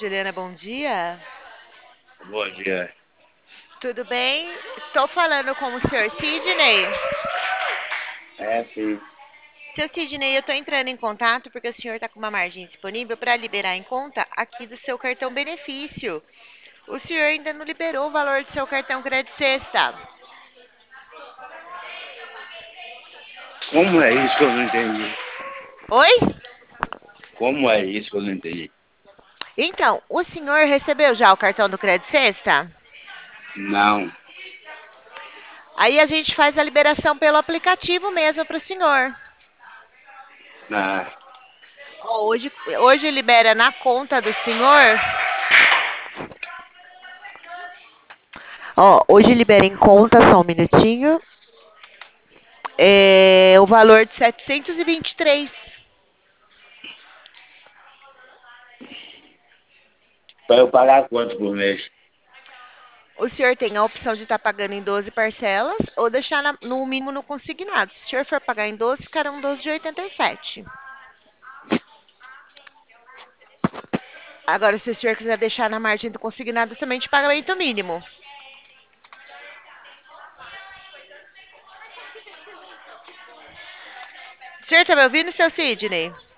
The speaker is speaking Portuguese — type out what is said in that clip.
Juliana, bom dia. Bom dia. Tudo bem? Estou falando com o senhor Sidney. É, sim. Seu Sidney, eu estou entrando em contato porque o senhor está com uma margem disponível para liberar em conta aqui do seu cartão benefício. O senhor ainda não liberou o valor do seu cartão crédito sexta. Como é isso que eu não entendi? Oi? Como é isso que eu não entendi? Então, o senhor recebeu já o cartão do crédito sexta? Não. Aí a gente faz a liberação pelo aplicativo mesmo para o senhor. Ah, Ó, hoje libera na conta do senhor. Ó, hoje libera em conta, só um minutinho. O valor de 723. para eu pagar quanto por mês? O senhor tem a opção de estar pagando em 12 parcelas ou deixar no mínimo no consignado. Se o senhor for pagar em 12, ficarão 12 de 87. Agora, se o senhor quiser deixar na margem do consignado, também de pagamento mínimo. O senhor está me ouvindo, seu Sidney?